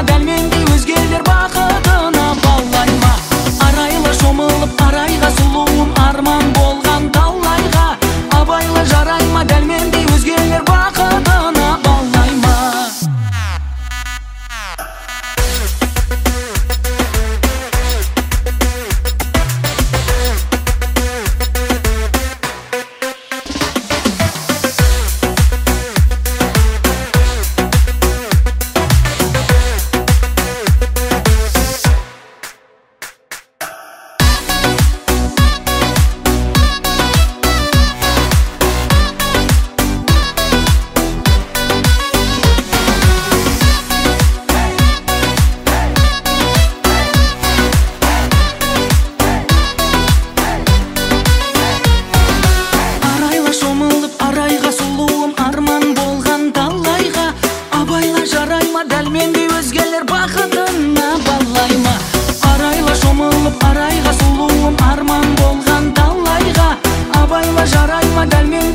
жарайма, дәл мендей өзгелер бақытына балайма. Арайлы шомылып арайға, сұлуым арман болған талайға. Абайла жарайма, дәл мендей өзгелер бақытына балайма. Дәл мендей өзгелер бақытына балайма. Арайла шомылып арайға, сұлуым арман болған талайға. Абайла жарайма, дәл